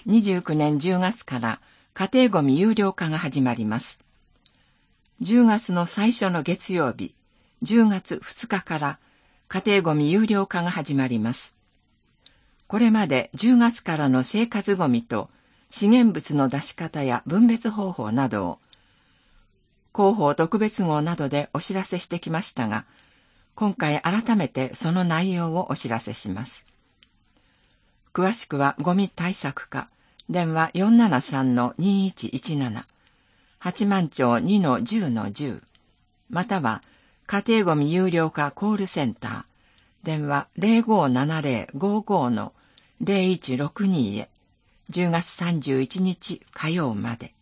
29年10月から家庭ごみ有料化が始まります。10月の最初の月曜日、10月2日から家庭ごみ有料化が始まります。これまで10月からの生活ごみと資源物の出し方や分別方法などを広報特別号などでお知らせしてきましたが、今回改めてその内容をお知らせします。詳しくはゴミ対策課、電話 473-2117、八幡町 2-10-10、または家庭ごみ有料化コールセンター、電話 0570-55-0162 へ、10月31日火曜まで。